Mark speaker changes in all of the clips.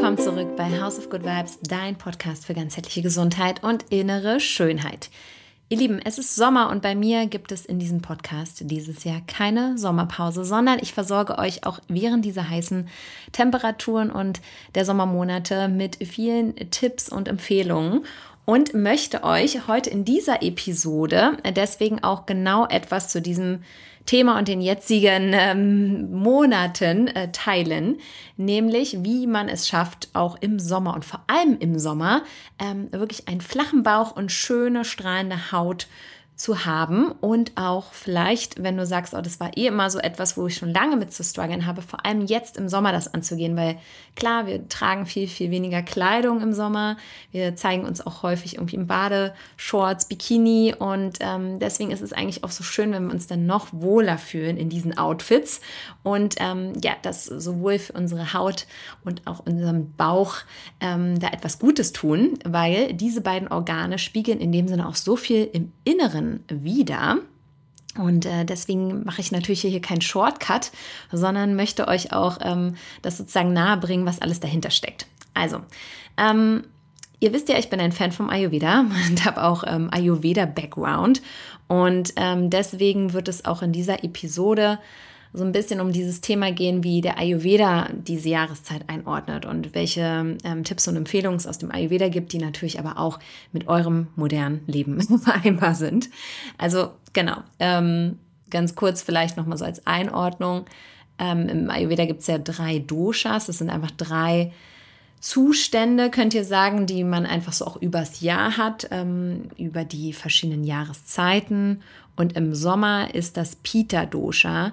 Speaker 1: Willkommen zurück bei House of Good Vibes, dein Podcast für ganzheitliche Gesundheit und innere Schönheit. Ihr Lieben, es ist Sommer und bei mir gibt es in diesem Podcast dieses Jahr keine Sommerpause, sondern ich versorge euch auch während dieser heißen Temperaturen und der Sommermonate mit vielen Tipps und Empfehlungen und möchte euch heute in dieser Episode deswegen auch genau etwas zu diesem Thema und den jetzigen Monaten teilen, nämlich wie man es schafft, auch im Sommer und vor allem im Sommer wirklich einen flachen Bauch und schöne, strahlende Haut zu haben und auch vielleicht, wenn du sagst, oh, das war immer so etwas, wo ich schon lange mit zu strugglen habe, vor allem jetzt im Sommer das anzugehen, weil klar, wir tragen viel, viel weniger Kleidung im Sommer, wir zeigen uns auch häufig irgendwie im Badeshorts, Bikini und deswegen ist es eigentlich auch so schön, wenn wir uns dann noch wohler fühlen in diesen Outfits und das sowohl für unsere Haut und auch unserem Bauch da etwas Gutes tun, weil diese beiden Organe spiegeln in dem Sinne auch so viel im Inneren wieder. Und deswegen mache ich natürlich hier keinen Shortcut, sondern möchte euch auch das sozusagen nahebringen, was alles dahinter steckt. Also, ihr wisst ja, ich bin ein Fan vom Ayurveda und habe auch Ayurveda-Background. Und deswegen wird es auch in dieser Episode so ein bisschen um dieses Thema gehen, wie der Ayurveda diese Jahreszeit einordnet und welche Tipps und Empfehlungen es aus dem Ayurveda gibt, die natürlich aber auch mit eurem modernen Leben vereinbar sind. Also genau, ganz kurz vielleicht nochmal so als Einordnung. Im Ayurveda gibt es ja 3 Doshas, das sind einfach 3 Zustände, könnt ihr sagen, die man einfach so auch übers Jahr hat, über die verschiedenen Jahreszeiten. Und im Sommer ist das Pitta-Dosha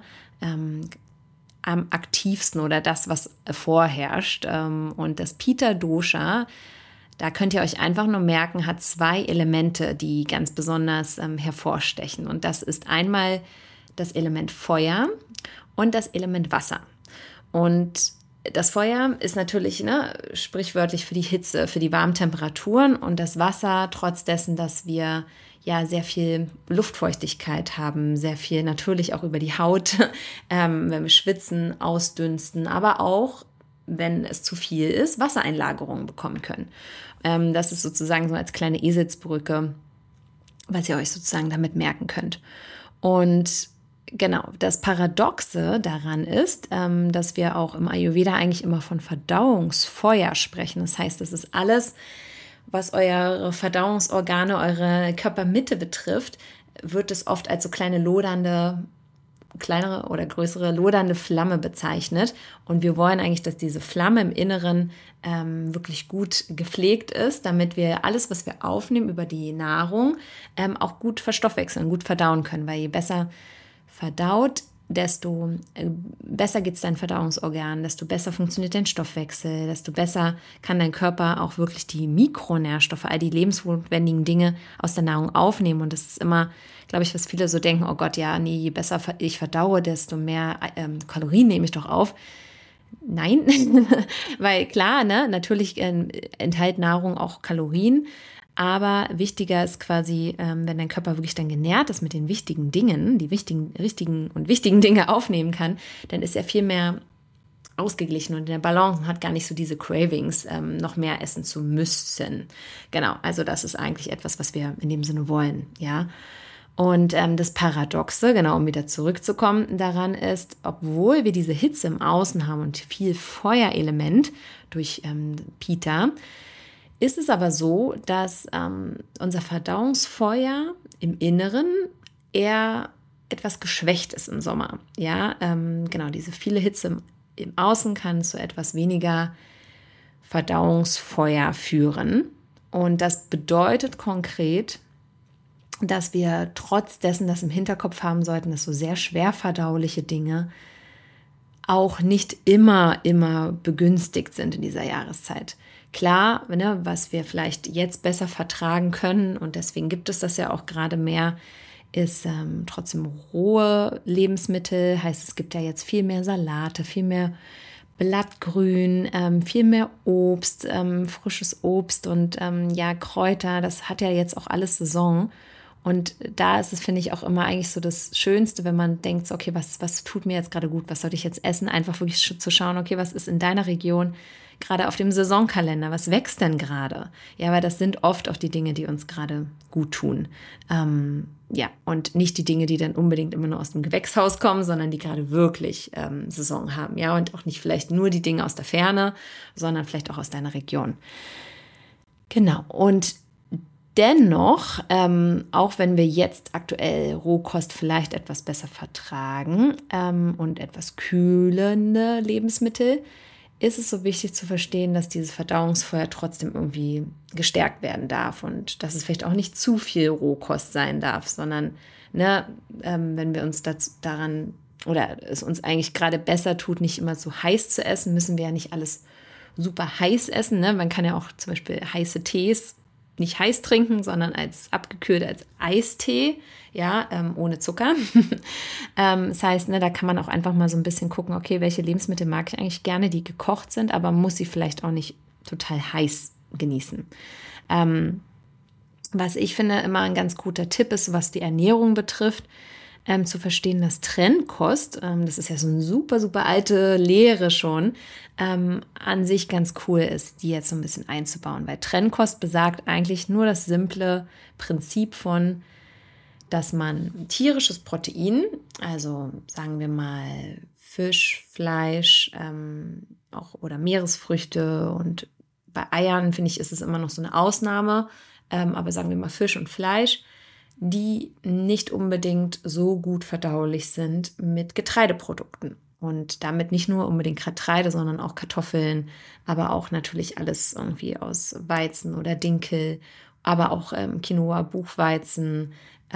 Speaker 1: am aktivsten oder das, was vorherrscht. Und das Pitta-Dosha, da könnt ihr euch einfach nur merken, hat 2 Elemente, die ganz besonders hervorstechen. Und das ist einmal das Element Feuer und das Element Wasser. Und das Feuer ist natürlich sprichwörtlich für die Hitze, für die warmen Temperaturen und das Wasser, trotz dessen, dass wir ja sehr viel Luftfeuchtigkeit haben, sehr viel natürlich auch über die Haut, wenn wir schwitzen, ausdünsten, aber auch, wenn es zu viel ist, Wassereinlagerungen bekommen können. Das ist sozusagen so als kleine Eselsbrücke, was ihr euch sozusagen damit merken könnt. Und genau, das Paradoxe daran ist, dass wir auch im Ayurveda eigentlich immer von Verdauungsfeuer sprechen. Das heißt, das ist alles, was eure Verdauungsorgane, eure Körpermitte betrifft, wird es oft als so kleinere oder größere lodernde Flamme bezeichnet. Und wir wollen eigentlich, dass diese Flamme im Inneren wirklich gut gepflegt ist, damit wir alles, was wir aufnehmen über die Nahrung, auch gut verstoffwechseln, gut verdauen können. Weil je besser verdaut, desto besser geht es dein Verdauungsorgan, desto besser funktioniert dein Stoffwechsel, desto besser kann dein Körper auch wirklich die Mikronährstoffe, all die lebensnotwendigen Dinge aus der Nahrung aufnehmen. Und das ist immer, glaube ich, was viele so denken, oh Gott, ja, nee, je besser ich verdaue, desto mehr Kalorien nehme ich doch auf. Nein, weil klar, natürlich enthält Nahrung auch Kalorien, aber wichtiger ist quasi, wenn dein Körper wirklich dann genährt ist mit den wichtigen Dingen, die wichtigen Dinge aufnehmen kann, dann ist er viel mehr ausgeglichen und in der Balance und hat gar nicht so diese Cravings, noch mehr essen zu müssen. Genau, also das ist eigentlich etwas, was wir in dem Sinne wollen, ja. Und das Paradoxe, genau, um wieder zurückzukommen, daran ist, obwohl wir diese Hitze im Außen haben und viel Feuerelement durch Pitta, ist es aber so, dass unser Verdauungsfeuer im Inneren eher etwas geschwächt ist im Sommer. Ja, genau, diese viele Hitze im Außen kann zu etwas weniger Verdauungsfeuer führen. Und das bedeutet konkret, dass wir trotz dessen das im Hinterkopf haben sollten, dass so sehr schwer verdauliche Dinge auch nicht immer begünstigt sind in dieser Jahreszeit. Klar, was wir vielleicht jetzt besser vertragen können und deswegen gibt es das ja auch gerade mehr, ist trotzdem rohe Lebensmittel. Heißt, es gibt ja jetzt viel mehr Salate, viel mehr Blattgrün, viel mehr Obst, frisches Obst und Kräuter. Das hat ja jetzt auch alles Saison. Und da ist es, finde ich, auch immer eigentlich so das Schönste, wenn man denkt, so, okay, was tut mir jetzt gerade gut, was sollte ich jetzt essen? Einfach wirklich zu schauen, okay, was ist in deiner Region gerade auf dem Saisonkalender, was wächst denn gerade? Ja, weil das sind oft auch die Dinge, die uns gerade gut tun. Ja, und nicht die Dinge, die dann unbedingt immer nur aus dem Gewächshaus kommen, sondern die gerade wirklich Saison haben. Ja, und auch nicht vielleicht nur die Dinge aus der Ferne, sondern vielleicht auch aus deiner Region. Genau, und dennoch, auch wenn wir jetzt aktuell Rohkost vielleicht etwas besser vertragen und etwas kühlende Lebensmittel, ist es so wichtig zu verstehen, dass dieses Verdauungsfeuer trotzdem irgendwie gestärkt werden darf und dass es vielleicht auch nicht zu viel Rohkost sein darf, sondern wenn wir uns daran oder es uns eigentlich gerade besser tut, nicht immer so heiß zu essen, müssen wir ja nicht alles super heiß essen. Ne? Man kann ja auch zum Beispiel heiße Tees nicht heiß trinken, sondern abgekühlt als Eistee, ja, ohne Zucker. Das heißt, da kann man auch einfach mal so ein bisschen gucken, okay, welche Lebensmittel mag ich eigentlich gerne, die gekocht sind, aber muss sie vielleicht auch nicht total heiß genießen. Was ich finde immer ein ganz guter Tipp ist, was die Ernährung betrifft, zu verstehen, dass Trennkost, das ist ja so eine super, super alte Lehre schon, an sich ganz cool ist, die jetzt so ein bisschen einzubauen. Weil Trennkost besagt eigentlich nur das simple Prinzip von, dass man tierisches Protein, also sagen wir mal Fisch, Fleisch, auch oder Meeresfrüchte, und bei Eiern, finde ich, ist es immer noch so eine Ausnahme, aber sagen wir mal Fisch und Fleisch, die nicht unbedingt so gut verdaulich sind mit Getreideprodukten. Und damit nicht nur unbedingt Getreide, sondern auch Kartoffeln, aber auch natürlich alles irgendwie aus Weizen oder Dinkel, aber auch Quinoa, Buchweizen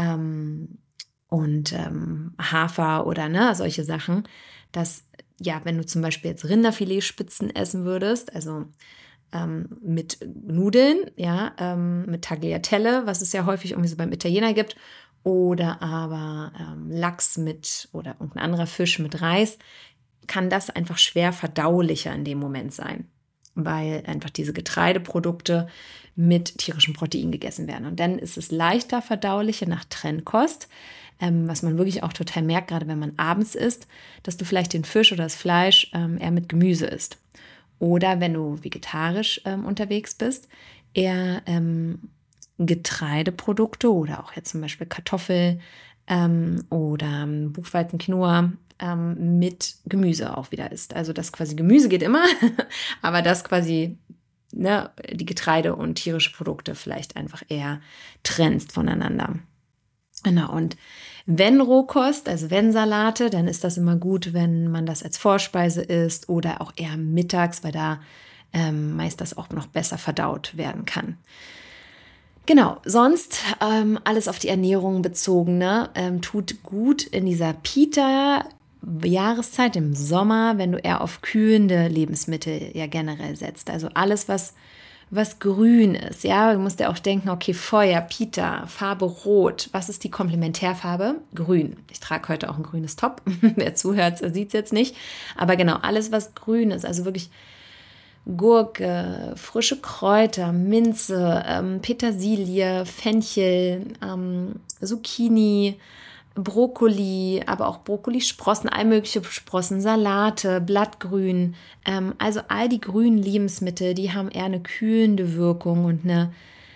Speaker 1: und Hafer oder solche Sachen. Dass, ja, wenn du zum Beispiel jetzt Rinderfiletspitzen essen würdest, also mit Nudeln, ja, mit Tagliatelle, was es ja häufig irgendwie so beim Italiener gibt, oder aber Lachs oder irgendein anderer Fisch mit Reis, kann das einfach schwer verdaulicher in dem Moment sein, weil einfach diese Getreideprodukte mit tierischem Protein gegessen werden. Und dann ist es leichter verdaulicher nach Trennkost, was man wirklich auch total merkt, gerade wenn man abends isst, dass du vielleicht den Fisch oder das Fleisch eher mit Gemüse isst. Oder wenn du vegetarisch unterwegs bist, eher Getreideprodukte oder auch jetzt zum Beispiel Kartoffel oder Buchweizen, Quinoa mit Gemüse auch wieder isst. Also das quasi Gemüse geht immer, aber das quasi die Getreide und tierische Produkte vielleicht einfach eher trennst voneinander. Genau, und wenn Rohkost, also wenn Salate, dann ist das immer gut, wenn man das als Vorspeise isst oder auch eher mittags, weil da meist das auch noch besser verdaut werden kann. Genau, sonst alles auf die Ernährung bezogen, tut gut in dieser Pita-Jahreszeit im Sommer, wenn du eher auf kühlende Lebensmittel ja generell setzt. Also alles, was grün ist, ja, du musst ja auch denken, okay, Feuer, Pita, Farbe rot, was ist die Komplementärfarbe? Grün. Ich trage heute auch ein grünes Top, wer zuhört, sieht es jetzt nicht, aber genau, alles, was grün ist, also wirklich Gurke, frische Kräuter, Minze, Petersilie, Fenchel, Zucchini, Brokkoli, aber auch Brokkolisprossen, all mögliche Sprossen, Salate, Blattgrün. Also all die grünen Lebensmittel, die haben eher eine kühlende Wirkung und eine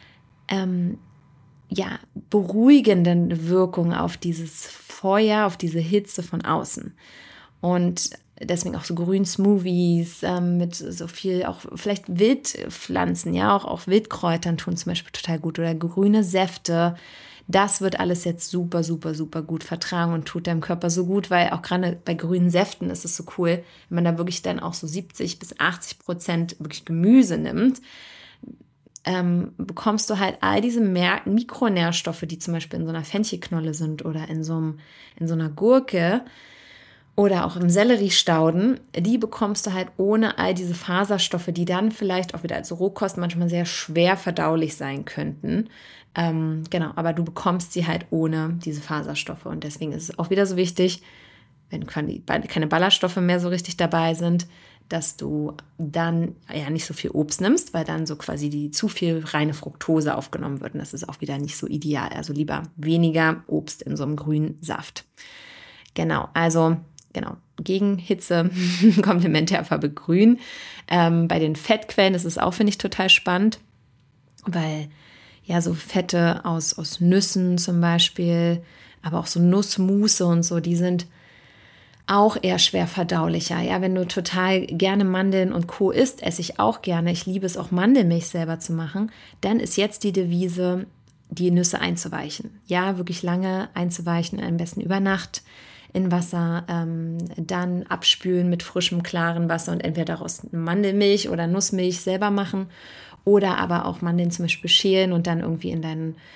Speaker 1: beruhigende Wirkung auf dieses Feuer, auf diese Hitze von außen. Und deswegen auch so Grün-Smoothies mit so viel, auch vielleicht Wildpflanzen, ja, auch Wildkräutern tun zum Beispiel total gut oder grüne Säfte. Das wird alles jetzt super, super, super gut vertragen und tut deinem Körper so gut, weil auch gerade bei grünen Säften ist es so cool, wenn man da wirklich dann auch so 70-80% wirklich Gemüse nimmt, bekommst du halt all diese Mikronährstoffe, die zum Beispiel in so einer Fenchelknolle sind oder in so einer Gurke oder auch im Selleriestauden, die bekommst du halt ohne all diese Faserstoffe, die dann vielleicht auch wieder als Rohkost manchmal sehr schwer verdaulich sein könnten. Genau, aber du bekommst sie halt ohne diese Faserstoffe. Und deswegen ist es auch wieder so wichtig, wenn keine Ballaststoffe mehr so richtig dabei sind, dass du dann ja nicht so viel Obst nimmst, weil dann so quasi zu viel reine Fructose aufgenommen wird. Und das ist auch wieder nicht so ideal. Also lieber weniger Obst in so einem grünen Saft. Genau, also gegen Hitze Komplementärfarbe grün. Bei den Fettquellen ist es auch, finde ich, total spannend, weil ja so Fette aus Nüssen zum Beispiel, aber auch so Nussmusse und so, die sind auch eher schwer verdaulicher. Ja, wenn du total gerne Mandeln und Co. isst, esse ich auch gerne. Ich liebe es auch, Mandelmilch selber zu machen. Dann ist jetzt die Devise, die Nüsse einzuweichen. Ja, wirklich lange einzuweichen, am besten über Nacht in Wasser, dann abspülen mit frischem, klaren Wasser und entweder daraus Mandelmilch oder Nussmilch selber machen oder aber auch Mandeln zum Beispiel schälen und dann irgendwie in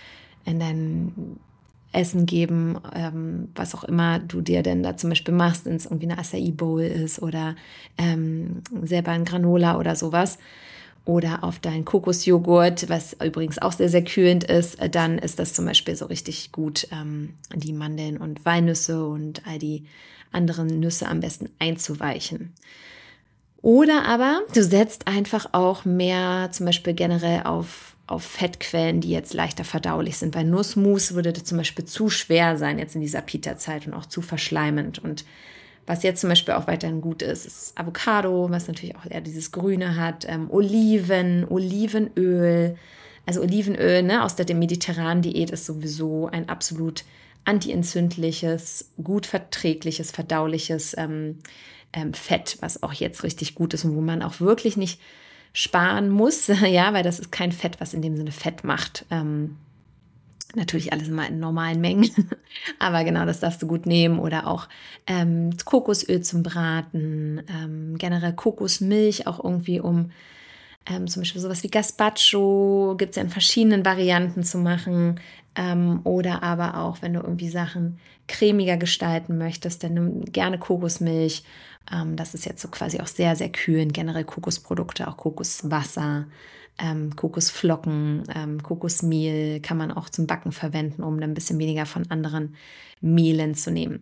Speaker 1: dein Essen geben, was auch immer du dir denn da zum Beispiel machst, wenn es irgendwie eine Acai Bowl ist oder selber ein Granola oder sowas. Oder auf deinen Kokosjoghurt, was übrigens auch sehr, sehr kühlend ist, dann ist das zum Beispiel so richtig gut, die Mandeln und Walnüsse und all die anderen Nüsse am besten einzuweichen. Oder aber du setzt einfach auch mehr zum Beispiel generell auf Fettquellen, die jetzt leichter verdaulich sind, weil Nussmus würde zum Beispiel zu schwer sein jetzt in dieser Pita-Zeit und auch zu verschleimend. Und was jetzt zum Beispiel auch weiterhin gut ist, ist Avocado, was natürlich auch eher dieses Grüne hat, Olivenöl. Also Olivenöl, ne, aus der mediterranen Diät ist sowieso ein absolut antientzündliches, gut verträgliches, verdauliches Fett, was auch jetzt richtig gut ist und wo man auch wirklich nicht sparen muss, ja, weil das ist kein Fett, was in dem Sinne Fett macht. Natürlich alles immer in normalen Mengen, aber genau, das darfst du gut nehmen. Oder auch Kokosöl zum Braten, generell Kokosmilch auch irgendwie, um zum Beispiel sowas wie Gazpacho, gibt es ja in verschiedenen Varianten zu machen. Oder aber auch, wenn du irgendwie Sachen cremiger gestalten möchtest, dann nimm gerne Kokosmilch. Das ist jetzt so quasi auch sehr, sehr kühlend. Generell Kokosprodukte, auch Kokoswasser, Kokosflocken, Kokosmehl kann man auch zum Backen verwenden, um dann ein bisschen weniger von anderen Mehlen zu nehmen.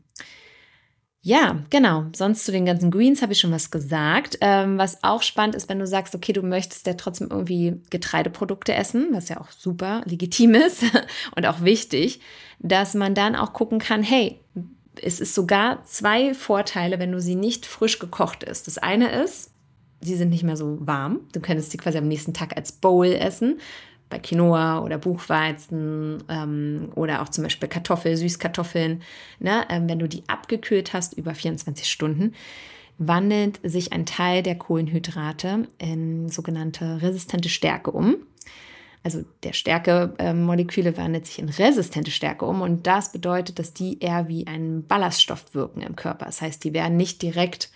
Speaker 1: Ja, genau. Sonst zu den ganzen Greens habe ich schon was gesagt. Was auch spannend ist, wenn du sagst, okay, du möchtest ja trotzdem irgendwie Getreideprodukte essen, was ja auch super legitim ist und auch wichtig, dass man dann auch gucken kann, hey, es ist sogar 2 Vorteile, wenn du sie nicht frisch gekocht isst. Das eine ist, sie sind nicht mehr so warm. Du könntest sie quasi am nächsten Tag als Bowl essen. Bei Quinoa oder Buchweizen oder auch zum Beispiel Süßkartoffeln. Ne? Wenn du die abgekühlt hast über 24 Stunden, wandelt sich ein Teil der Kohlenhydrate in sogenannte resistente Stärke um. Also der Stärke-Moleküle wandelt sich in resistente Stärke um und das bedeutet, dass die eher wie ein Ballaststoff wirken im Körper. Das heißt, die werden nicht direkt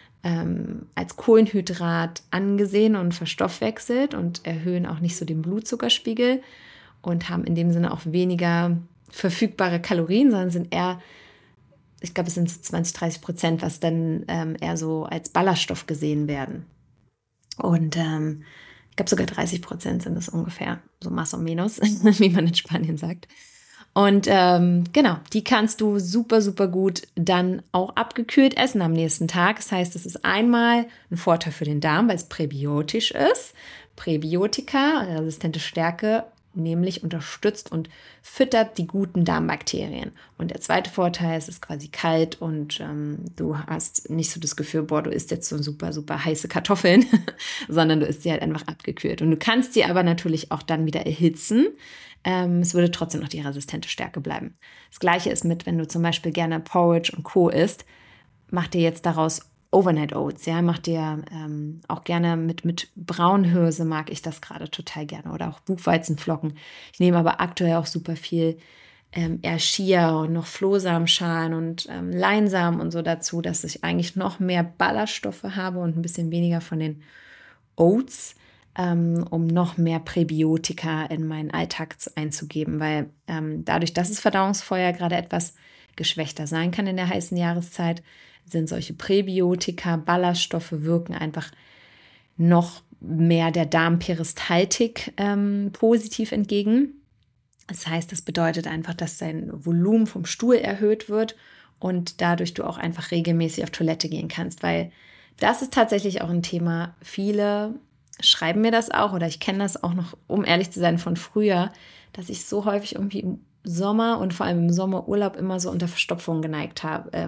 Speaker 1: als Kohlenhydrat angesehen und verstoffwechselt und erhöhen auch nicht so den Blutzuckerspiegel und haben in dem Sinne auch weniger verfügbare Kalorien, sondern sind eher, ich glaube, es sind so 20-30%, was dann eher so als Ballaststoff gesehen werden. Und ich glaube, sogar 30% sind es ungefähr, so más o menos, wie man in Spanien sagt. Und genau, die kannst du super, super gut dann auch abgekühlt essen am nächsten Tag. Das heißt, es ist einmal ein Vorteil für den Darm, weil es präbiotisch ist. Präbiotika, resistente Stärke, nämlich unterstützt und füttert die guten Darmbakterien. Und der zweite Vorteil ist, es ist quasi kalt und du hast nicht so das Gefühl, boah, du isst jetzt so super, super heiße Kartoffeln, sondern du isst sie halt einfach abgekühlt. Und du kannst sie aber natürlich auch dann wieder erhitzen. Es würde trotzdem noch die resistente Stärke bleiben. Das Gleiche ist mit, wenn du zum Beispiel gerne Porridge und Co. isst, mach dir jetzt daraus Overnight Oats, ja, mach dir auch gerne mit Braunhirse, mag ich das gerade total gerne, oder auch Buchweizenflocken. Ich nehme aber aktuell auch super viel eher Chia und noch Flohsamenschalen und Leinsamen und so dazu, dass ich eigentlich noch mehr Ballaststoffe habe und ein bisschen weniger von den Oats, um noch mehr Präbiotika in meinen Alltag einzugeben, weil dadurch, dass das Verdauungsfeuer gerade etwas geschwächter sein kann in der heißen Jahreszeit, sind solche Präbiotika, Ballaststoffe wirken einfach noch mehr der Darmperistaltik positiv entgegen. Das heißt, das bedeutet einfach, dass dein Volumen vom Stuhl erhöht wird und dadurch du auch einfach regelmäßig auf Toilette gehen kannst, weil Das ist tatsächlich auch ein Thema. Viele schreiben mir das auch oder ich kenne das auch noch, um ehrlich zu sein, von früher, dass ich so häufig irgendwie im Sommer und vor allem im Sommerurlaub immer so unter Verstopfung geneigt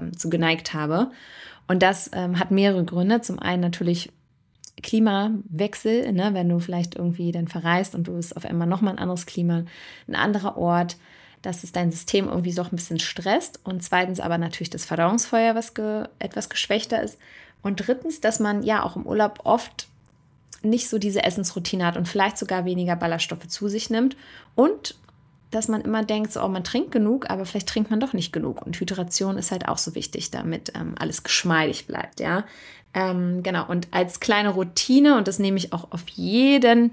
Speaker 1: habe. Und das hat mehrere Gründe. Zum einen natürlich Klimawechsel, ne? Wenn du vielleicht irgendwie dann verreist und du bist auf einmal nochmal ein anderes Klima, ein anderer Ort, dass es dein System irgendwie doch ein bisschen stresst. Und zweitens aber natürlich das Verdauungsfeuer, was etwas geschwächter ist. Und drittens, dass man ja auch im Urlaub oft nicht so diese Essensroutine hat und vielleicht sogar weniger Ballaststoffe zu sich nimmt. Und dass man immer denkt, so, oh, man trinkt genug, aber vielleicht trinkt man doch nicht genug. Und Hydration ist halt auch so wichtig, damit alles geschmeidig bleibt, ja. Genau, und als kleine Routine, und das nehme ich auch auf jede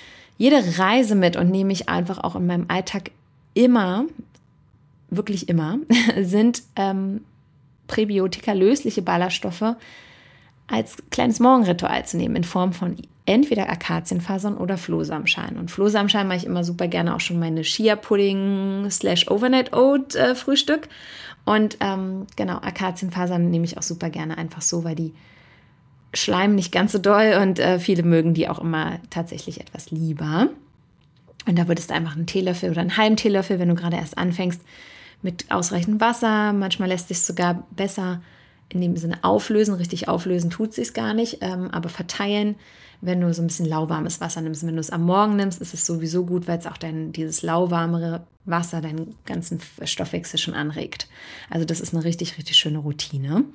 Speaker 1: Reise mit und nehme ich einfach auch in meinem Alltag immer, wirklich immer, sind Präbiotika, lösliche Ballaststoffe, als kleines Morgenritual zu nehmen in Form von entweder Akazienfasern oder Flohsamenschalen. Und Flohsamenschalen mache ich immer super gerne auch schon meine Chia-Pudding / Overnight Oat Frühstück. Und genau, Akazienfasern nehme ich auch super gerne einfach so, weil die schleimen nicht ganz so doll und viele mögen die auch immer tatsächlich etwas lieber. Und da würdest du einfach einen Teelöffel oder einen halben Teelöffel, wenn du gerade erst anfängst, mit ausreichend Wasser. Manchmal lässt sich sogar besser in dem Sinne auflösen. Richtig auflösen tut sich gar nicht, aber verteilen, wenn du so ein bisschen lauwarmes Wasser nimmst. Wenn du es am Morgen nimmst, ist es sowieso gut, weil es auch dieses lauwarmere Wasser deinen ganzen Stoffwechsel schon anregt. Also das ist eine richtig, richtig schöne Routine.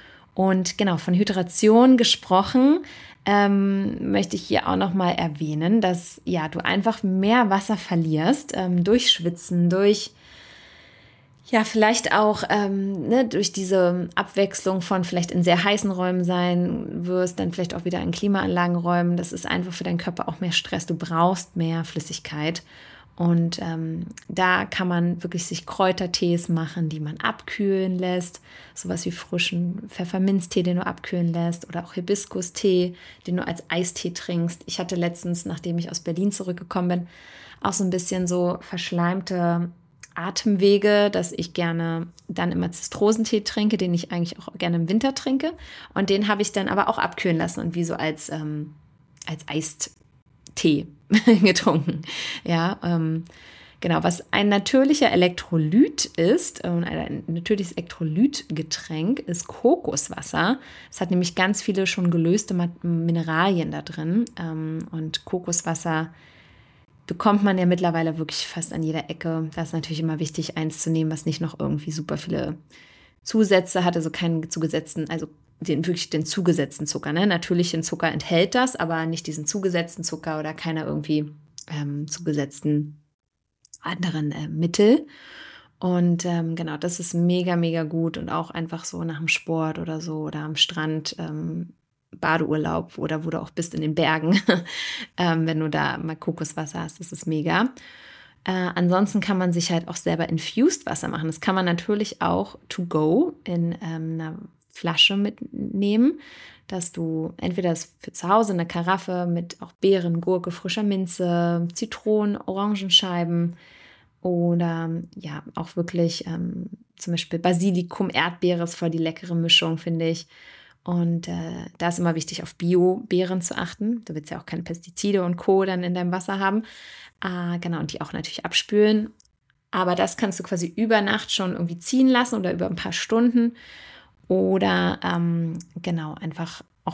Speaker 1: Und genau, von Hydration gesprochen, möchte ich hier auch nochmal erwähnen, dass ja, du einfach mehr Wasser verlierst durch Schwitzen, durch ja, vielleicht auch durch diese Abwechslung von vielleicht in sehr heißen Räumen sein wirst, dann vielleicht auch wieder in Klimaanlagenräumen. Das ist einfach für deinen Körper auch mehr Stress. Du brauchst mehr Flüssigkeit. Und da kann man wirklich sich Kräutertees machen, die man abkühlen lässt. Sowas wie frischen Pfefferminztee, den du abkühlen lässt. Oder auch Hibiskustee, den du als Eistee trinkst. Ich hatte letztens, nachdem ich aus Berlin zurückgekommen bin, auch so ein bisschen so verschleimte Atemwege, dass ich gerne dann immer Zitrosentee trinke, den ich eigentlich auch gerne im Winter trinke. Und den habe ich dann aber auch abkühlen lassen und wie so als Eistee getrunken. Ja, genau, was ein natürlicher Elektrolyt ist, ein natürliches Elektrolytgetränk ist Kokoswasser. Es hat nämlich ganz viele schon gelöste Mineralien da drin. Und Kokoswasser bekommt man ja mittlerweile wirklich fast an jeder Ecke. Da ist natürlich immer wichtig, eins zu nehmen, was nicht noch irgendwie super viele Zusätze hat, also keinen zugesetzten, also wirklich den zugesetzten Zucker. Ne? Natürlichen Zucker enthält das, aber nicht diesen zugesetzten Zucker oder keine irgendwie zugesetzten anderen Mittel. Und genau, das ist mega, mega gut und auch einfach so nach dem Sport oder so oder am Strand, Badeurlaub oder wo du auch bist in den Bergen, wenn du da mal Kokoswasser hast, das ist mega. Ansonsten kann man sich halt auch selber Infused Wasser machen. Das kann man natürlich auch to go in einer Flasche mitnehmen, dass du entweder das für zu Hause eine Karaffe mit auch Beeren, Gurke, frischer Minze, Zitronen, Orangenscheiben oder ja auch wirklich zum Beispiel Basilikum, Erdbeere ist voll die leckere Mischung, finde ich. Und da ist immer wichtig, auf Bio-Beeren zu achten. Du willst ja auch keine Pestizide und Co. dann in deinem Wasser haben. Genau, und die auch natürlich abspülen. Aber das kannst du quasi über Nacht schon irgendwie ziehen lassen oder über ein paar Stunden. Oder genau, einfach auch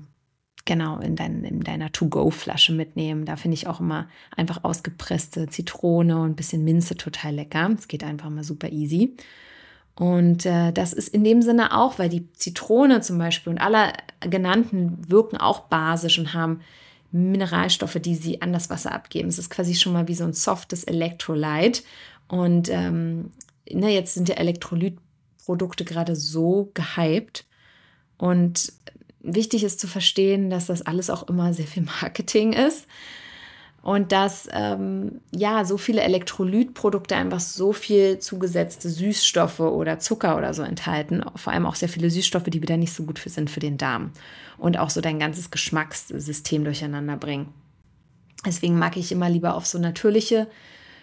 Speaker 1: in deiner To-Go-Flasche mitnehmen. Da finde ich auch immer einfach ausgepresste Zitrone und ein bisschen Minze total lecker. Es geht einfach mal super easy. Und das ist in dem Sinne auch, weil die Zitrone zum Beispiel und alle genannten wirken auch basisch und haben Mineralstoffe, die sie an das Wasser abgeben. Es ist quasi schon mal wie so ein softes Elektrolyt. Und jetzt sind ja Elektrolytprodukte gerade so gehypt. Und wichtig ist zu verstehen, dass das alles auch immer sehr viel Marketing ist. Und dass so viele Elektrolytprodukte einfach so viel zugesetzte Süßstoffe oder Zucker oder so enthalten. Vor allem auch sehr viele Süßstoffe, die wieder nicht so gut sind für den Darm. Und auch so dein ganzes Geschmackssystem durcheinander bringen. Deswegen mag ich immer lieber auf so natürliche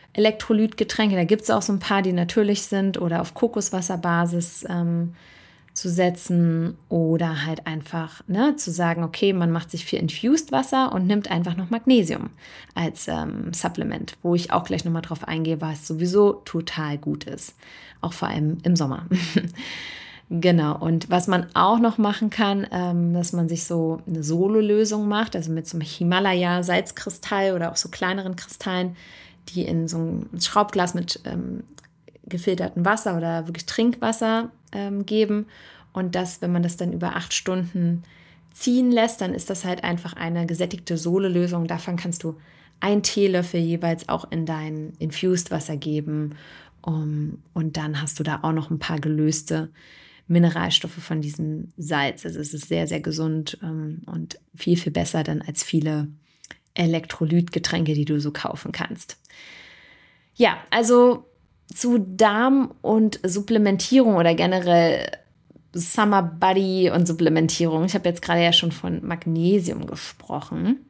Speaker 1: Elektrolytgetränke. Da gibt es auch so ein paar, die natürlich sind oder auf Kokoswasserbasis zu setzen oder halt einfach zu sagen, okay, man macht sich viel Infused Wasser und nimmt einfach noch Magnesium als Supplement, wo ich auch gleich nochmal drauf eingehe, was sowieso total gut ist, auch vor allem im Sommer. Genau, und was man auch noch machen kann, dass man sich so eine Solo-Lösung macht, also mit so einem Himalaya-Salzkristall oder auch so kleineren Kristallen, die in so ein Schraubglas mit gefiltertem Wasser oder wirklich Trinkwasser geben. Und das, wenn man das dann über 8 Stunden ziehen lässt, dann ist das halt einfach eine gesättigte Sole-Lösung. Davon kannst du 1 Teelöffel jeweils auch in dein Infused Wasser geben. Und dann hast du da auch noch ein paar gelöste Mineralstoffe von diesem Salz. Also es ist sehr, sehr gesund und viel, viel besser dann als viele Elektrolytgetränke, die du so kaufen kannst. Ja, also zu Darm und Supplementierung oder generell Summer Body und Supplementierung. Ich habe jetzt gerade ja schon von Magnesium gesprochen.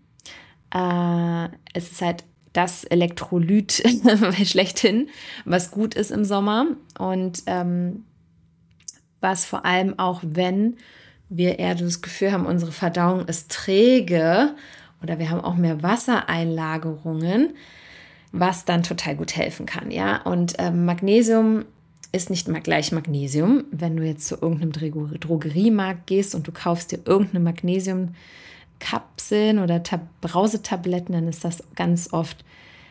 Speaker 1: Es ist halt das Elektrolyt schlechthin, was gut ist im Sommer und was vor allem auch, wenn wir eher das Gefühl haben, unsere Verdauung ist träge oder wir haben auch mehr Wassereinlagerungen, was dann total gut helfen kann, ja. Und Magnesium ist nicht mal gleich Magnesium. Wenn du jetzt zu irgendeinem Drogeriemarkt gehst und du kaufst dir irgendeine Magnesiumkapseln oder Brausetabletten, dann ist das ganz oft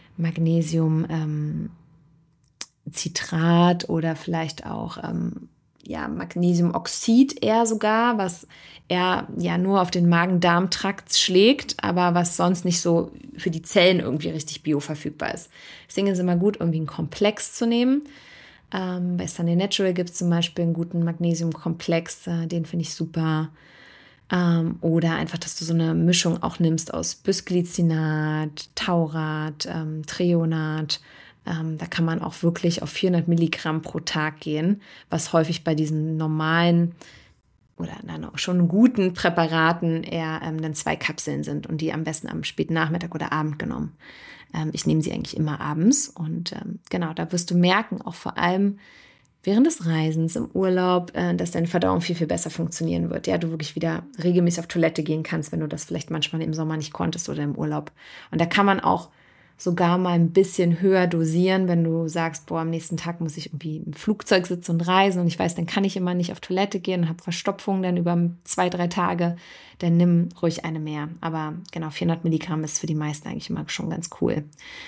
Speaker 1: Magnesiumcitrat oder vielleicht auch Magnesiumoxid eher sogar, was eher nur auf den Magen-Darm-Trakt schlägt, aber was sonst nicht so für die Zellen irgendwie richtig bioverfügbar ist. Deswegen ist es immer gut, irgendwie einen Komplex zu nehmen. Bei Sunday Natural gibt es zum Beispiel einen guten Magnesiumkomplex, den finde ich super. Oder einfach, dass du so eine Mischung auch nimmst aus Bisglycinat, Taurat, Treonat. Da kann man auch wirklich auf 400 Milligramm pro Tag gehen, was häufig bei diesen normalen oder schon guten Präparaten eher dann 2 Kapseln sind und die am besten am späten Nachmittag oder Abend genommen. Ich nehme sie eigentlich immer abends und genau, da wirst du merken, auch vor allem während des Reisens im Urlaub, dass deine Verdauung viel, viel besser funktionieren wird. Ja, du wirklich wieder regelmäßig auf Toilette gehen kannst, wenn du das vielleicht manchmal im Sommer nicht konntest oder im Urlaub. Und da kann man auch sogar mal ein bisschen höher dosieren, wenn du sagst, boah, am nächsten Tag muss ich irgendwie im Flugzeug sitzen und reisen und ich weiß, dann kann ich immer nicht auf Toilette gehen und habe Verstopfung dann über 2-3 Tage, dann nimm ruhig eine mehr. Aber genau, 400 Milligramm ist für die meisten eigentlich immer schon ganz cool.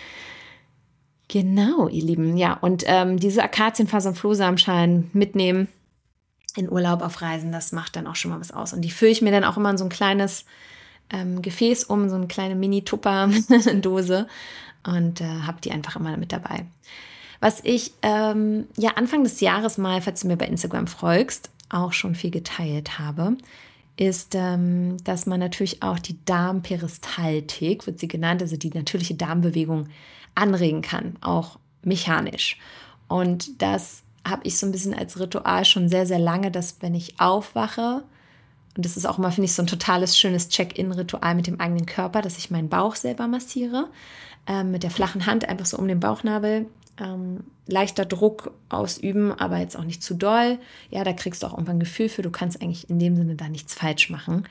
Speaker 1: Genau, ihr Lieben. Ja, und diese Akazienfaser- und Flohsamenschalen mitnehmen in Urlaub auf Reisen, das macht dann auch schon mal was aus. Und die fülle ich mir dann auch immer in so ein kleines Gefäß so eine kleine Mini-Tupper-Dose und habe die einfach immer mit dabei. Was ich Anfang des Jahres mal, falls du mir bei Instagram folgst, auch schon viel geteilt habe, ist, dass man natürlich auch die Darmperistaltik, wird sie genannt, also die natürliche Darmbewegung anregen kann, auch mechanisch. Und das habe ich so ein bisschen als Ritual schon sehr, sehr lange, dass wenn ich aufwache, und das ist auch immer, finde ich, so ein totales, schönes Check-in-Ritual mit dem eigenen Körper, dass ich meinen Bauch selber massiere, mit der flachen Hand einfach so um den Bauchnabel, leichter Druck ausüben, aber jetzt auch nicht zu doll. Ja, da kriegst du auch irgendwann ein Gefühl für, du kannst eigentlich in dem Sinne da nichts falsch machen.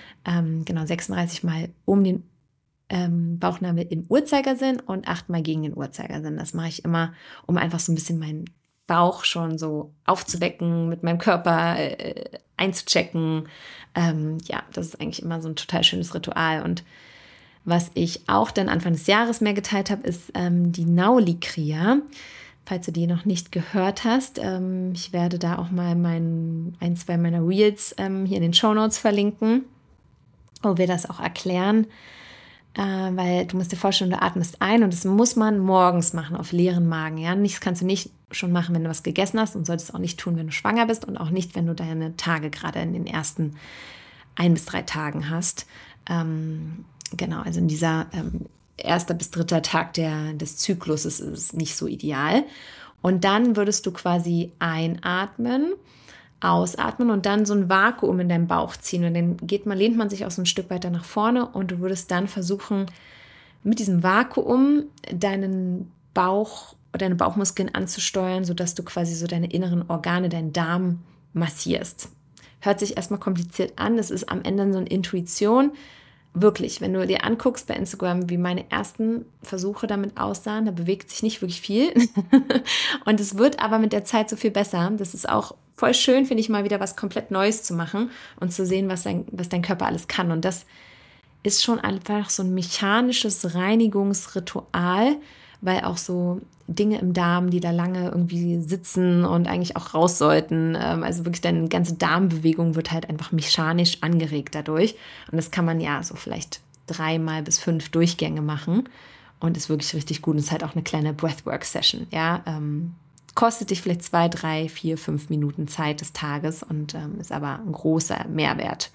Speaker 1: 36 Mal um den Bauchnabel im Uhrzeigersinn und 8 Mal gegen den Uhrzeigersinn. Das mache ich immer, um einfach so ein bisschen meinen Bauch schon so aufzuwecken, mit meinem Körper einzuchecken. Das ist eigentlich immer so ein total schönes Ritual. Und was ich auch dann Anfang des Jahres mehr geteilt habe, ist die Nauli-Kriya. Falls du die noch nicht gehört hast, ich werde da auch mal 2 meiner Reels hier in den Shownotes verlinken, wo wir das auch erklären. Weil du musst dir vorstellen, du atmest ein und das muss man morgens machen, auf leeren Magen. Ja? Das kannst du nicht schon machen, wenn du was gegessen hast und solltest auch nicht tun, wenn du schwanger bist und auch nicht, wenn du deine Tage gerade in den ersten 1 bis 3 Tagen hast. Genau, also in dieser 1. bis 3. Tag des Zykluses ist es nicht so ideal. Und dann würdest du quasi einatmen, ausatmen und dann so ein Vakuum in deinem Bauch ziehen. Und dann lehnt man sich auch so ein Stück weiter nach vorne und du würdest dann versuchen, mit diesem Vakuum deinen Bauch oder deine Bauchmuskeln anzusteuern, sodass du quasi so deine inneren Organe, deinen Darm massierst. hört sich erstmal kompliziert an. Es ist am Ende so eine Intuition. Wirklich, wenn du dir anguckst bei Instagram, wie meine ersten Versuche damit aussahen, da bewegt sich nicht wirklich viel. Und es wird aber mit der Zeit so viel besser. Das ist auch voll schön, finde ich, mal wieder was komplett Neues zu machen und zu sehen, was dein Körper alles kann. Und das ist schon einfach so ein mechanisches Reinigungsritual, weil auch so Dinge im Darm, die da lange irgendwie sitzen und eigentlich auch raus sollten. Also wirklich deine ganze Darmbewegung wird halt einfach mechanisch angeregt dadurch. Und das kann man ja so vielleicht 3 bis 5 Durchgänge machen und ist wirklich richtig gut. Und ist halt auch eine kleine Breathwork-Session. Ja, kostet dich vielleicht 2, 3, 4, 5 Minuten Zeit des Tages und ist aber ein großer Mehrwert.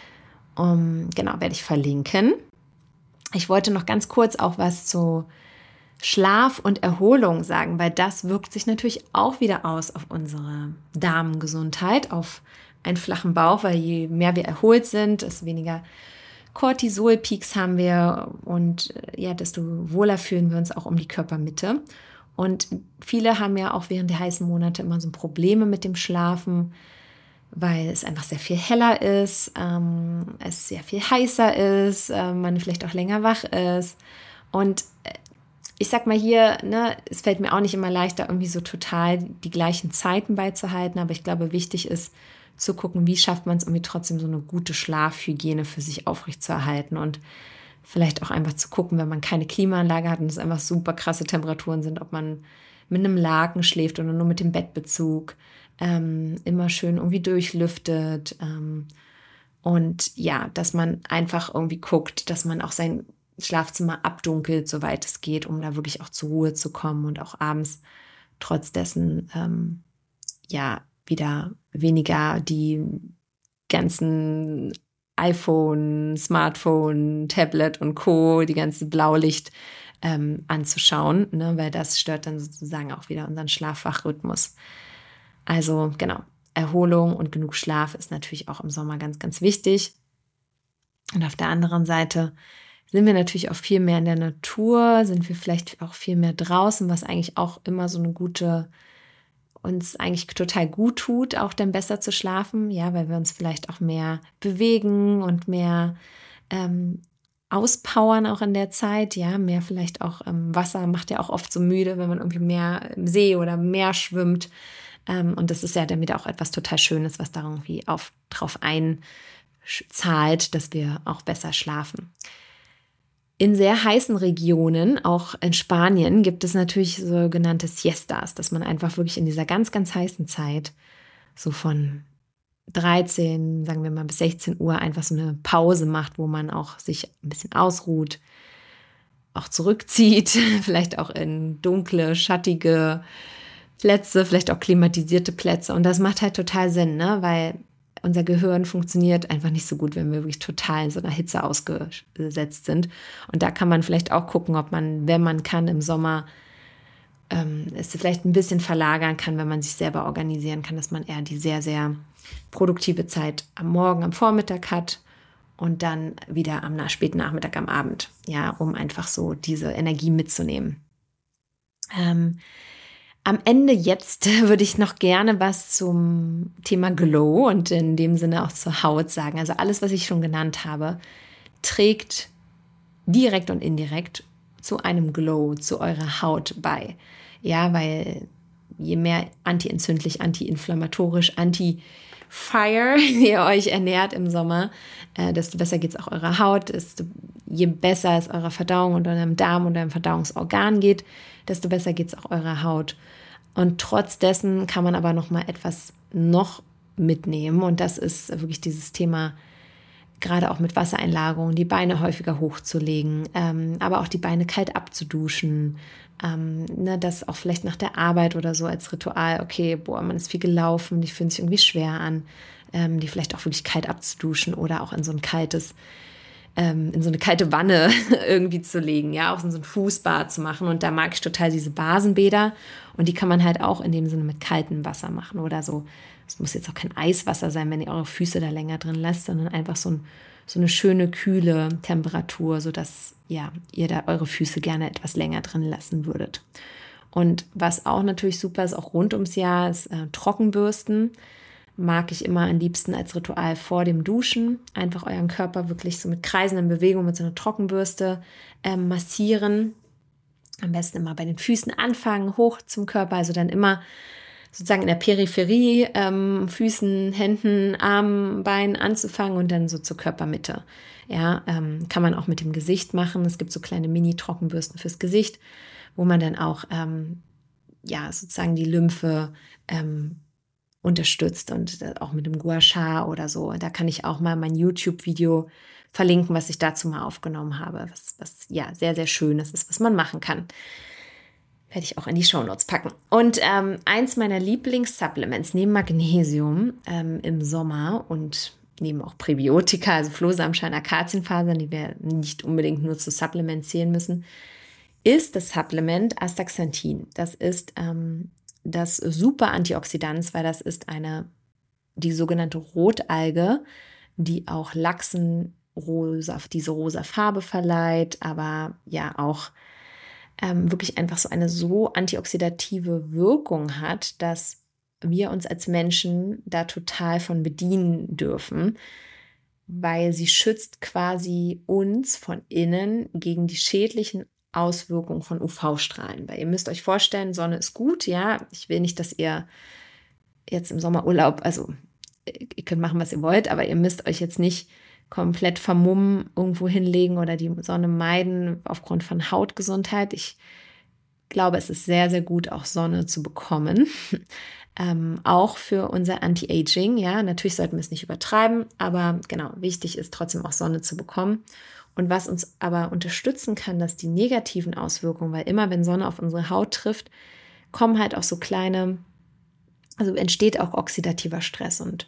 Speaker 1: Genau, werde ich verlinken. Ich wollte noch ganz kurz auch was zu Schlaf und Erholung sagen, weil das wirkt sich natürlich auch wieder aus auf unsere Darmgesundheit, auf einen flachen Bauch, weil je mehr wir erholt sind, desto weniger Cortisol-Peaks haben wir und ja, desto wohler fühlen wir uns auch um die Körpermitte. Und viele haben ja auch während der heißen Monate immer so Probleme mit dem Schlafen, weil es einfach sehr viel heller ist, es sehr viel heißer ist, man vielleicht auch länger wach ist. Und ich sag mal hier, ne, es fällt mir auch nicht immer leichter, irgendwie so total die gleichen Zeiten beizuhalten, aber ich glaube, wichtig ist zu gucken, wie schafft man es irgendwie trotzdem so eine gute Schlafhygiene für sich aufrechtzuerhalten und vielleicht auch einfach zu gucken, wenn man keine Klimaanlage hat und es einfach super krasse Temperaturen sind, ob man mit einem Laken schläft oder nur mit dem Bettbezug, immer schön irgendwie durchlüftet und ja, dass man einfach irgendwie guckt, dass man auch sein Schlafzimmer abdunkelt, soweit es geht, um da wirklich auch zur Ruhe zu kommen und auch abends trotz dessen ja wieder weniger die ganzen iPhone, Smartphone, Tablet und Co., die ganze Blaulicht anzuschauen, ne, weil das stört dann sozusagen auch wieder unseren Schlaf-Wach-Rhythmus. Also genau, Erholung und genug Schlaf ist natürlich auch im Sommer ganz, ganz wichtig. Und auf der anderen Seite sind wir natürlich auch viel mehr in der Natur, sind wir vielleicht auch viel mehr draußen, was eigentlich auch immer so eine uns eigentlich total gut tut, auch dann besser zu schlafen, ja, weil wir uns vielleicht auch mehr bewegen und mehr auspowern auch in der Zeit, ja, mehr vielleicht auch Wasser macht ja auch oft so müde, wenn man irgendwie mehr im See oder im Meer schwimmt. Und das ist ja dann wieder auch etwas total Schönes, was da irgendwie drauf einzahlt, dass wir auch besser schlafen. In sehr heißen Regionen, auch in Spanien, gibt es natürlich sogenannte Siestas, dass man einfach wirklich in dieser ganz, ganz heißen Zeit so von 13, sagen wir mal bis 16 Uhr einfach so eine Pause macht, wo man auch sich ein bisschen ausruht, auch zurückzieht, vielleicht auch in dunkle, schattige Plätze, vielleicht auch klimatisierte Plätze. Und das macht halt total Sinn, ne? Weil unser Gehirn funktioniert einfach nicht so gut, wenn wir wirklich total in so einer Hitze ausgesetzt sind. Und da kann man vielleicht auch gucken, ob man, wenn man kann, im Sommer es vielleicht ein bisschen verlagern kann, wenn man sich selber organisieren kann, dass man eher die sehr, sehr produktive Zeit am Morgen, am Vormittag hat und dann wieder am späten Nachmittag, am Abend, ja, um einfach so diese Energie mitzunehmen. Am Ende jetzt würde ich noch gerne was zum Thema Glow und in dem Sinne auch zur Haut sagen. Also alles, was ich schon genannt habe, trägt direkt und indirekt zu einem Glow, zu eurer Haut bei. Ja, weil je mehr antientzündlich, antiinflammatorisch, anti-Fire ihr euch ernährt im Sommer, desto besser geht es auch eurer Haut. Je besser es eurer Verdauung und eurem Darm und eurem Verdauungsorgan geht, desto besser geht es auch eurer Haut. Und trotz dessen kann man aber noch mal etwas noch mitnehmen. Und das ist wirklich dieses Thema, gerade auch mit Wassereinlagerungen, die Beine häufiger hochzulegen, aber auch die Beine kalt abzuduschen. Das auch vielleicht nach der Arbeit oder so als Ritual, okay, boah, man ist viel gelaufen, die fühlen sich irgendwie schwer an, die vielleicht auch wirklich kalt abzuduschen oder auch in so ein in so eine kalte Wanne irgendwie zu legen, ja, auch in so ein Fußbad zu machen. Und da mag ich total diese Basenbäder. Und die kann man halt auch in dem Sinne mit kaltem Wasser machen oder so. Es muss jetzt auch kein Eiswasser sein, wenn ihr eure Füße da länger drin lasst, sondern einfach so eine schöne, kühle Temperatur, sodass ja, ihr da eure Füße gerne etwas länger drin lassen würdet. Und was auch natürlich super ist, auch rund ums Jahr, ist Trockenbürsten. mag ich immer am liebsten als Ritual vor dem Duschen. Einfach euren Körper wirklich so mit kreisenden Bewegungen, mit so einer Trockenbürste massieren. Am besten immer bei den Füßen anfangen, hoch zum Körper, also dann immer sozusagen in der Peripherie, Füßen, Händen, Armen, Beinen anzufangen und dann so zur Körpermitte. Ja, kann man auch mit dem Gesicht machen. Es gibt so kleine Mini-Trockenbürsten fürs Gesicht, wo man dann auch sozusagen die Lymphe unterstützt und auch mit dem Gua Sha oder so. Da kann ich auch mal mein YouTube-Video verlinken, was ich dazu mal aufgenommen habe, was ja sehr, sehr schön ist, was man machen kann. Werde ich auch in die Shownotes packen. Und eins meiner Lieblings-Supplements neben Magnesium im Sommer und neben auch Präbiotika, also Flohsamenschalen, Akazienfasern, die wir nicht unbedingt nur zu Supplements zählen müssen, ist das Supplement Astaxanthin. Das ist das super Antioxidant, weil das ist die sogenannte Rotalge, die auch Lachsen diese rosa Farbe verleiht, aber ja auch wirklich einfach so eine so antioxidative Wirkung hat, dass wir uns als Menschen da total von bedienen dürfen, weil sie schützt quasi uns von innen gegen die schädlichen Auswirkungen von UV-Strahlen. Weil ihr müsst euch vorstellen, Sonne ist gut, ja. Ich will nicht, dass ihr jetzt im Sommerurlaub, also ihr könnt machen, was ihr wollt, aber ihr müsst euch jetzt nicht komplett vermummen, irgendwo hinlegen oder die Sonne meiden aufgrund von Hautgesundheit. Ich glaube, es ist sehr, sehr gut, auch Sonne zu bekommen. Auch für unser Anti-Aging. Ja, natürlich sollten wir es nicht übertreiben, aber genau, wichtig ist trotzdem auch Sonne zu bekommen. Und was uns aber unterstützen kann, dass die negativen Auswirkungen, weil immer wenn Sonne auf unsere Haut trifft, kommen halt auch so also entsteht auch oxidativer Stress und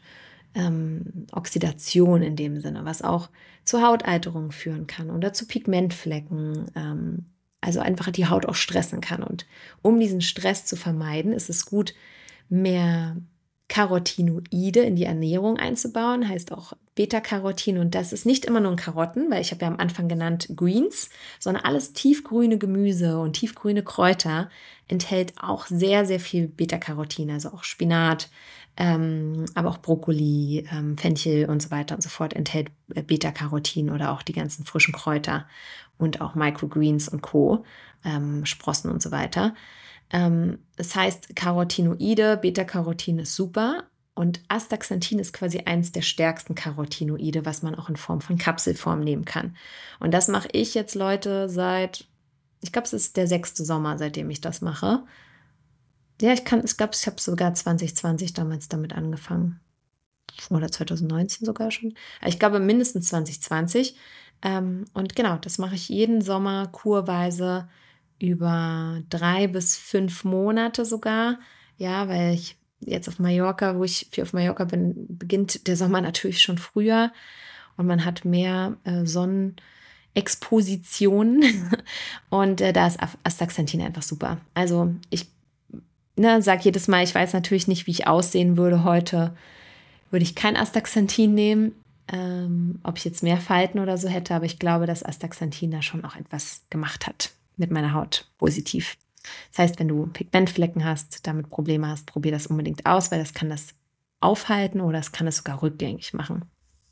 Speaker 1: Oxidation in dem Sinne, was auch zu Hautalterungen führen kann oder zu Pigmentflecken, also einfach die Haut auch stressen kann. Und um diesen Stress zu vermeiden, ist es gut, mehr Carotinoide in die Ernährung einzubauen, heißt auch Beta-Carotin. Und das ist nicht immer nur in Karotten, weil ich habe ja am Anfang genannt Greens, sondern alles tiefgrüne Gemüse und tiefgrüne Kräuter enthält auch sehr, sehr viel Beta-Carotin, also auch Spinat, aber auch Brokkoli, Fenchel und so weiter und so fort enthält Beta-Carotin oder auch die ganzen frischen Kräuter und auch Microgreens und Co., Sprossen und so weiter. Das heißt, Carotinoide, Beta-Carotin ist super und Astaxanthin ist quasi eins der stärksten Carotinoide, was man auch in Form von Kapselform nehmen kann. Und das mache ich jetzt, Leute, ich glaube, es ist der 6. Sommer, seitdem ich das mache. Ja, ich habe sogar 2020 damals damit angefangen. Oder 2019 sogar schon. Ich glaube, mindestens 2020. Und genau, das mache ich jeden Sommer kurweise über 3 bis 5 Monate sogar. Ja, weil ich jetzt auf Mallorca, wo ich viel auf Mallorca bin, beginnt der Sommer natürlich schon früher und man hat mehr Sonnenexposition und da ist Astaxanthin einfach super. Also ich sage jedes Mal, ich weiß natürlich nicht, wie ich aussehen würde heute, würde ich kein Astaxanthin nehmen, ob ich jetzt mehr Falten oder so hätte, aber ich glaube, dass Astaxanthin da schon auch etwas gemacht hat mit meiner Haut, positiv. Das heißt, wenn du Pigmentflecken hast, damit Probleme hast, probier das unbedingt aus, weil das kann das aufhalten oder es kann es sogar rückgängig machen.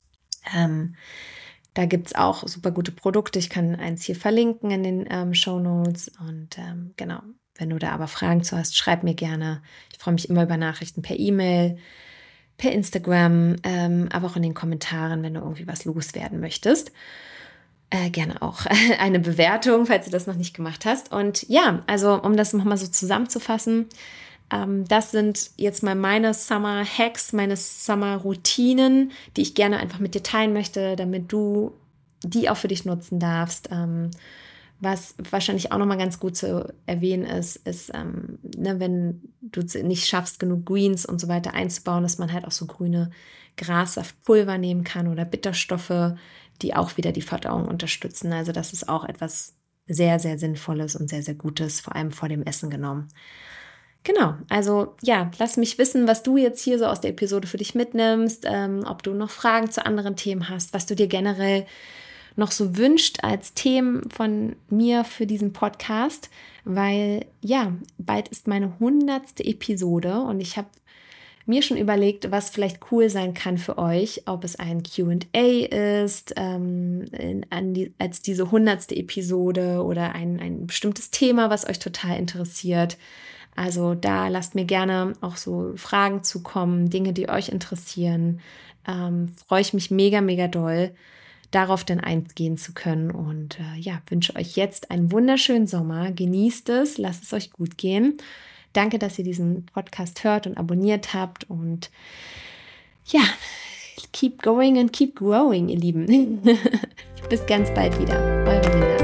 Speaker 1: Da gibt es auch super gute Produkte. Ich kann eins hier verlinken in den Shownotes und genau, wenn du da aber Fragen zu hast, schreib mir gerne. Ich freue mich immer über Nachrichten per E-Mail, per Instagram, aber auch in den Kommentaren, wenn du irgendwie was loswerden möchtest. Gerne auch eine Bewertung, falls du das noch nicht gemacht hast. Und ja, also um das nochmal so zusammenzufassen, das sind jetzt mal meine Summer-Hacks, meine Summer-Routinen, die ich gerne einfach mit dir teilen möchte, damit du die auch für dich nutzen darfst. Was wahrscheinlich auch nochmal ganz gut zu erwähnen ist, wenn du nicht schaffst, genug Greens und so weiter einzubauen, dass man halt auch so grüne Grassaftpulver nehmen kann oder Bitterstoffe, die auch wieder die Verdauung unterstützen. Also das ist auch etwas sehr, sehr Sinnvolles und sehr, sehr Gutes, vor allem vor dem Essen genommen. Genau, also ja, lass mich wissen, was du jetzt hier so aus der Episode für dich mitnimmst, ob du noch Fragen zu anderen Themen hast, was du dir generell noch so wünscht als Themen von mir für diesen Podcast, weil ja, bald ist meine 100. Episode und ich habe mir schon überlegt, was vielleicht cool sein kann für euch, ob es ein Q&A ist, als diese 100. Episode oder ein bestimmtes Thema, was euch total interessiert. Also da lasst mir gerne auch so Fragen zukommen, Dinge, die euch interessieren. Freue ich mich mega, mega doll, darauf dann eingehen zu können. Und wünsche euch jetzt einen wunderschönen Sommer. Genießt es, lasst es euch gut gehen. Danke, dass ihr diesen Podcast hört und abonniert habt. Und ja, keep going and keep growing, ihr Lieben. Bis ganz bald wieder. Eure Linda.